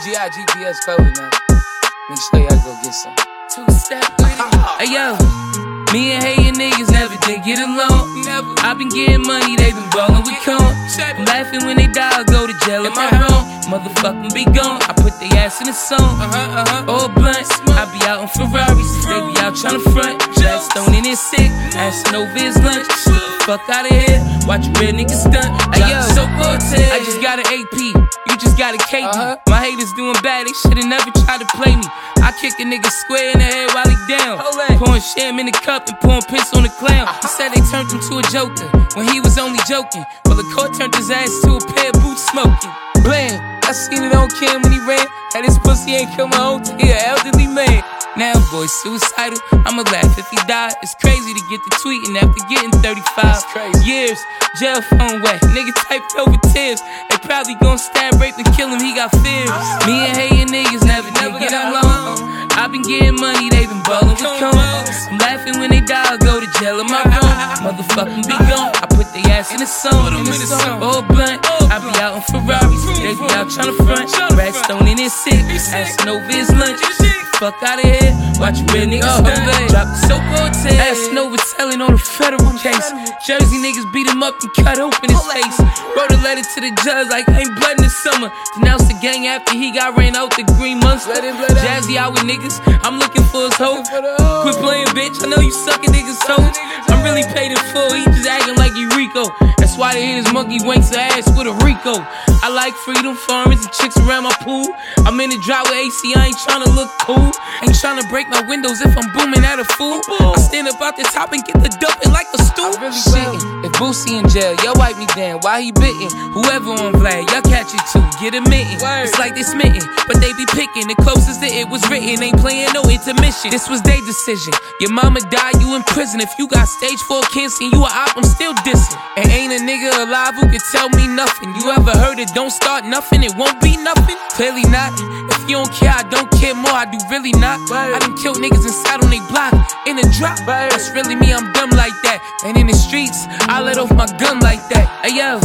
GI GPS code now. Make sure y'all go get some. Two-step with it. Hey yo, me and hating niggas never did get along. I been getting money, they been ballin' with cone. I'm laughing when they die, I go to jail. Am I wrong? Motherfucking be gone. I put they ass in the song. All blunt, I be out on Ferraris. They be out tryna front. Gladstone in his sick, assin' over his lunch. Get the fuck out of here. Watch real niggas stunt. Hey yo, I just got an AP. You just got a KP. My haters doing bad, they shoulda never tried to play me. I kick a nigga square in the head while he down. Pouring sham in the cup and pouring piss on the clown. He said they turned him to a joker when he was only joking. Well, the court turned his ass to a pair of boots smoking. Blam, I seen it on cam when he ran. Had his pussy ain't come home to hear an elderly man. Now boy suicidal, I'ma laugh if he died. It's crazy to get the tweeting after getting 35 years. Jail phone wet, nigga typed over tears. They probably gon' stab, rape, and kill him, he got fears. Me and hating niggas never did get along. I been getting money, they been ballin' with cones. I'm laughing when they die, I go to jail. Am I wrong? Motherfucking be gone. I put they ass in the song. All blunt, I be out on Ferraris. They be out tryna front. Gladstone in his sick, assin' over his lunch. Fuck out of here, watch real niggas stunt. Drop the soap on tail. Assin' over telling on a federal case. Jersey niggas beat him up and cut open his face. Wrote a letter to the judge like ain't blood in the summer. Denounced the gang after he got ran out the Green Monster. Jazzy out with niggas, I'm looking for his hope. Quit playing bitch, I know you suckin' niggas toes. I'm really paid in full, he just acting like he Rico. That's why they hit his monkey wanks ass with a Rico. I like freedom, farmers, and chicks around my pool. I'm in the drought with AC, I ain't tryna look cool. Ain't tryna break my windows if I'm booming at a fool. I stand up out the top and get the dumping like a stool. Really shitting. If Boosie in jail, yo wipe me down. Why he bitten? Whoever on Vlad, y'all catch it too. Get a mitten. It's like they smitten, but they be picking. The closest that it was written, ain't playing no intermission. This was their decision. Your mama died, you in prison. If you got stage 4 cancer and you a op, I'm still dissing. And ain't a nigga alive who can tell me nothing. You ever heard it? Don't start nothing, it won't be nothing. Clearly not. If you don't care, I don't care more. I do really not. I done killed niggas inside on they block in a drop. That's really me, I'm dumb like that. And in the streets, I let off my gun like that. Hey yo,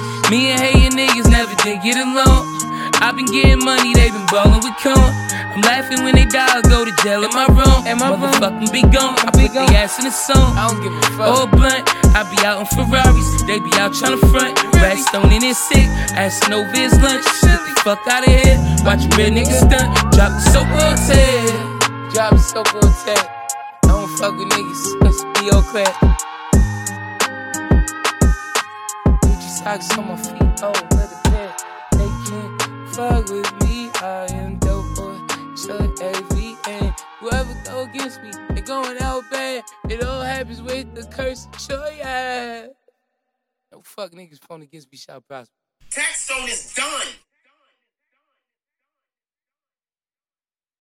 me and hating niggas never did get along. I been getting money, they been ballin' with cone. I'm laughing when they die, I go to jail. Am I wrong? Motherfucking be gone. I put they ass in the song. I don't give a fuck. All blunt, I be out on Ferraris. They be out tryna front. Gladstone in his sick, assin' over his lunch. Get the fuck out of here. Watch real niggas stunt. Drop the soap on tail. Drop the soap on tail. I don't fuck with niggas. Let's be all clear. Gucci socks on my feet. Oh, let it pair. They can't fuck with me. I am dope boy. Shut AVN. Whoever go against me, they going out bad. It all happens with the curse. Sure, yeah. No fuck niggas phone against me, shall prosper. Tax Stone is done.